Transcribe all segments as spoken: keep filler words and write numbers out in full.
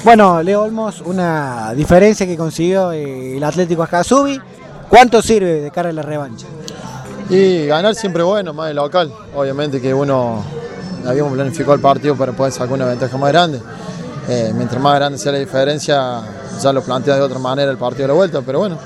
Bueno, Leo Olmos, una diferencia que consiguió eh, el Atlético Ascasubi. ¿Cuánto sirve de cara a la revancha? Y ganar siempre es bueno, más de local. Obviamente que uno habíamos planificado el partido para poder sacar una ventaja más grande. Eh, mientras más grande sea la diferencia, ya lo plantea de otra manera el partido de la vuelta, pero bueno,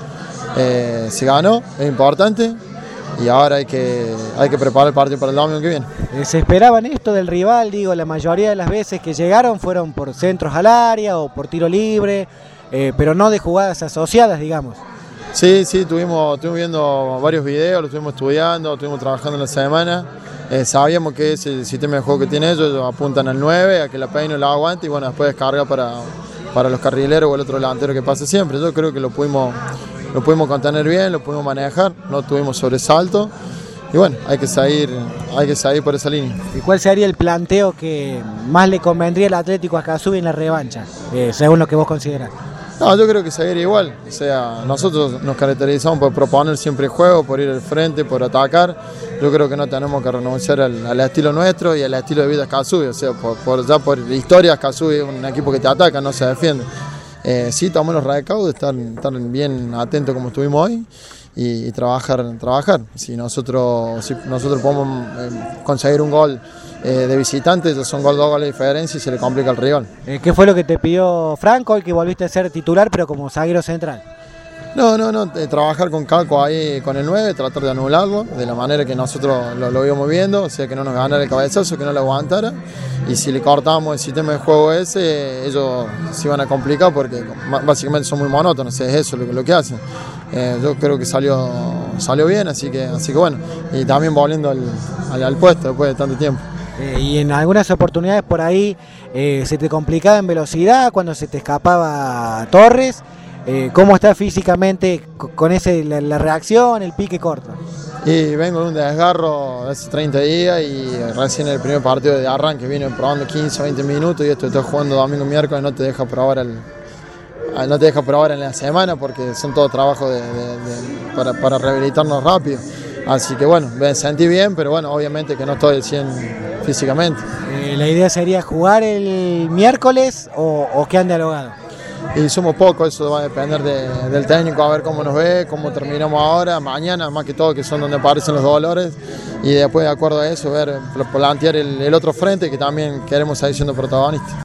eh, se ganó, es importante. Y ahora hay que, hay que preparar el partido para el domingo que viene. ¿Se esperaban esto del rival? Digo, la mayoría de las veces que llegaron fueron por centros al área o por tiro libre, eh, pero no de jugadas asociadas, digamos. Sí, sí, estuvimos, estuvimos viendo varios videos, lo estuvimos estudiando, estuvimos trabajando en la semana. Eh, sabíamos que es el sistema de juego que tienen ellos, ellos apuntan al nueve, a que la peine la aguante y bueno, después descarga para, para los carrileros o el otro delantero que pase siempre. Yo creo que lo pudimos... Lo pudimos contener bien, lo pudimos manejar, no tuvimos sobresalto y bueno, hay que seguir, hay que seguir por esa línea. ¿Y cuál sería el planteo que más le convendría al Atlético Ascasubi en la revancha, eh, según lo que vos considerás? No, yo creo que seguir igual, o sea, nosotros nos caracterizamos por proponer siempre juego, por ir al frente, por atacar. Yo creo que no tenemos que renunciar al, al estilo nuestro y al estilo de vida Ascasubi, o sea, por, por, ya por la historia Ascasubi es un equipo que te ataca, no se defiende. Eh, sí, tomamos los recaudos, estar, estar bien atentos como estuvimos hoy y, y trabajar, trabajar. Si nosotros, si nosotros podemos eh, conseguir un gol eh, de visitantes, son gol, dos goles de diferencia y se le complica al rival. Eh, ¿Qué fue lo que te pidió Franco, hoy que volviste a ser titular pero como zaguero central? No, no, no, eh, trabajar con Caco ahí con el nueve, tratar de anularlo de la manera que nosotros lo, lo íbamos viendo, o sea que no nos ganara el cabezazo, que no lo aguantara. Y si le cortábamos el sistema de juego ese, ellos se iban a complicar porque básicamente son muy monótonos, es eso lo, lo que hacen. Eh, yo creo que salió, salió bien, así que, así que bueno, y también volviendo al, al, al puesto después de tanto tiempo. Eh, y en algunas oportunidades por ahí eh, se te complicaba en velocidad cuando se te escapaba Torres. Eh, ¿Cómo está físicamente con ese, la, la reacción, el pique corto? Y vengo de un desgarro de hace treinta días y recién el primer partido de arranque vine probando quince o veinte minutos y esto estoy jugando domingo miércoles, no te deja probar el, no te deja probar en la semana porque son todos trabajos de, de, de, para, para rehabilitarnos rápido. Así que bueno, me sentí bien, pero bueno, obviamente que no estoy al cien físicamente. Eh, ¿La idea sería jugar el miércoles o, o qué han dialogado? Y somos pocos, eso va a depender de, del técnico, a ver cómo nos ve, cómo terminamos ahora, mañana, más que todo, que son donde aparecen los dolores, y después de acuerdo a eso, ver, plantear el, el otro frente, que también queremos seguir siendo protagonistas.